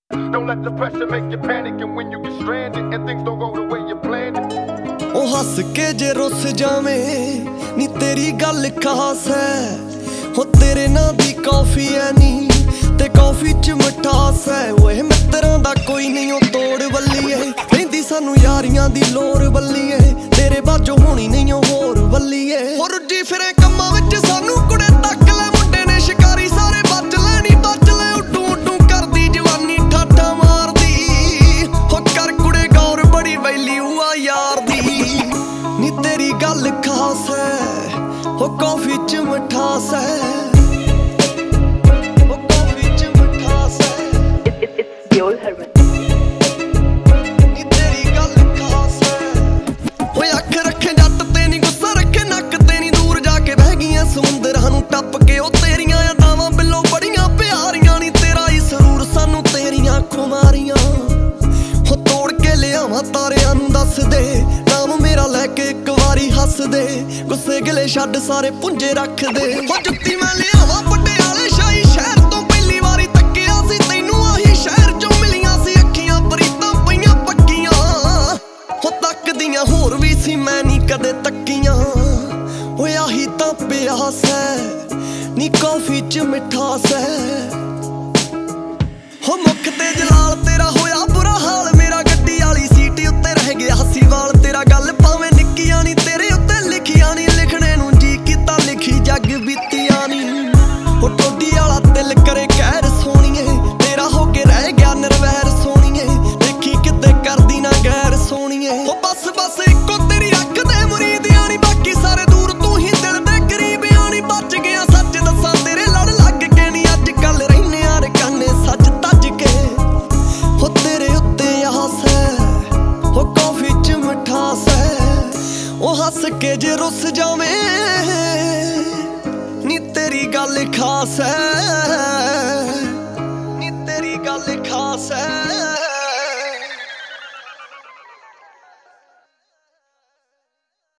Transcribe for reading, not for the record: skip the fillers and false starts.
Don't let the pressure make you panic. And when you get stranded and things don't go the way you planned it. ਉਹ ਹੱਸ ਕੇ ਜੇ ਰੁੱਸ ਜਾਵੇਂ ਨੀ ਤੇਰੀ ਗੱਲ ਖਾਸ ਹੈ। ਹੋ ਤੇਰੇ ਨਾਂ ਦੀ ਕੌਫੀ ਐ ਨੀ ਤੇ ਕੌਫੀ ਚ ਮਿਠਾਸ ਹੈ। ਓਏ ਮਿੱਤਰਾਂ ਦਾ ਕੋਈ ਨਹੀਂ ਉਹ ਤੋੜ ਬੱਲੀਏ, ਕਹਿੰਦੀ ਸਾਨੂੰ ਯਾਰੀਆਂ ਦੀ ਲੋੜ ਬੱਲੀਏ। ਤੇਰੇ ਬਾਝੋਂ ਹੋਣੀ ਨਹੀਂ ਉਹ ਹੋਰ ਬੱਲੀਏ। ਹੋ ਰੁੱਝੀ ਫਿਰੇ ਕੰਮਾਂ ਵਿੱਚ ਸਾਨੂੰ ਕੁੜੇ ਤੱਕ ਲੈ ਮੁੰਡੇ ਨੇ ਸ਼ਿਕਾਰੀ ਸਾਰੇ ਬੱਜ ਲੈ ਨੀ ਬੱਜ ਲੈ। ਉੱਡੂ ਉੱਡੂ ਕਰਦੀ ਜਵਾਨੀ ਠਾਠਾ ਮਾਰਦੀ। ਹੋ ਕਰ ਕੁੜੇ ਗੌਰ ਬੜੀ ਵੈਲਿਊ ਆ ਯਾਰ ਦੀ ਨੀ ਤੇਰੀ ਗੱਲ ਖਾਸ ਹੈ। ਹੋ ਕੌਫੀ ਚ ਮਿਠਾਸ ਹੈ। ਸਮੁੰਦਰਾਂ ਨੂੰ ਟੱਪ ਕੇ ਉਹ ਤੇਰੀਆਂ ਅਦਾਵਾਂ ਬਿੱਲੋ ਬੜੀਆਂ ਪਿਆਰੀਆਂ ਨੀ ਤੇਰਾ ਹੀ ਸਰੂਰ ਸਾਨੂੰ ਤੇਰੀਆਂ ਖੁਮਾਰੀਆਂ। ਹੋ ਤੋੜ ਕੇ ਲਿਆਵਾਂ ਤਾਰਿਆਂ ਨੂੰ ਦੱਸ ਦੇ ਨਾਮ ਮੇਰਾ ਲੈ ਕੇ ਇੱਕ ਵਾਰੀ ਹੱਸ ਦੇ। ਗੁੱਸੇ ਗਿਲੇ ਛੱਡ ਸਾਰੇ ਪੁੰਜੇ ਰੱਖ ਦੇ। ਹੋ ਜੁੱਤੀ ਮੈਂ ਲਿਆਵਾਂ ਪਟਿਆਲੇ ਸ਼ਾਹੀ ਸ਼ਹਿਰ ਤੋਂ ਪਹਿਲੀ ਵਾਰੀ ਤੱਕਿਆ ਸੀ ਤੈਨੂੰ ਆਹੀ ਸ਼ਹਿਰ ਚੋਂ ਮਿਲੀਆਂ ਸੀ ਅੱਖੀਆਂ ਪ੍ਰੀਤਾਂ ਪਈਆਂ ਪੱਕੀਆਂ। ਹੋ ਤੱਕਦੀਆਂ ਹੋਰ ਵੀ ਸੀ ਮੈਂ ਨੀ ਕਦੇ ਤੱਕੀਆਂ। ਓਏ ਆਹੀ ਤਾਂ ਪਿਆਸ ਹੈ ਨੀ ਕੌਫੀ ਚ ਮਿਠਾਸ ਹੈ। ਹੋ ਮੁੱਖ ਤੇ ਜਲਾਲ ਤੇਰਾ ਹੋਇਆ ਬੁਰਾ ਹਾਲ ਮੇਰਾ ਗੱਡੀ ਵਾਲੀ ਸੀਟ ਉੱਤੇ ਰਹਿ ਗਿਆ ਹੱਸੀ ਵਾਲ ਤੇਰਾ। ਗੱਲ ਭਾਵੇਂ ਨਿੱਕੀਆਂ ਨੀ ਤੇਰੇ ਉੱਤੇ ਲਿਖੀਆਂ ਨੀ ਲਿਖਣੇ ਨੂੰ ਜੀ ਕੀਤਾ ਲਿਖੀ ਜੱਗ ਬੀਤੀਆਂ ਨੀ। ਹੋ ਟੋਡੀ ਵਾਲਾ ਦਿਲ ਕਰੇ ਕਹਿਰ ਸੋਹਣੀਏ ਤੇਰਾ ਹੋ ਕੇ ਰਹਿ ਗਿਆ ਨਿਰਵੈਰ ਸੋਹਣੀਏ। ਦੇਖੀ ਕਿਤੇ ਕਰਦੀ ਨਾ ਗੈਰ ਸੋਹਣੀਏ। ਹੋ ਬਸ ਬਸ ਇੱਕੋ ਤੇਰੀ ਅੱਖ ਦੇ ਮੁਰੀਦੀਆਂ ਨੀ ਬਾਕੀ ਸਾਰੇ ਦੂਰ ਤੂੰ ਹੀ ਦਿਲ ਦੇ ਕਰੀਬਿਆਂ ਨੀ। ਬਚ ਗਿਆ ਸੱਚ ਦੱਸਾਂ ਤੇਰੇ ਲੜ ਲੱਗ ਕੇ ਨੀ ਅੱਜ ਕੱਲ ਰਹਿਨੇ ਆ ਰਕਾਨੇ ਸੱਚ ਤੱਜ ਕੇ। ਹੋ ਤੇਰੇ ਉੱਤੇ ਆਸ ਹੈ ਹੋ ਕੌਫੀ ਚ ਮਿਠਾਸ ਹੈ। ਉਹ ਹੱਸ ਕੇ ਜੇ ਰੁੱਸ ਜਾਵੇਂ ਨੀ ਤੇਰੀ ਗੱਲ ਖਾਸ ਹੈ ਨੀ ਤੇਰੀ ਗੱਲ ਖਾਸ ਹੈ।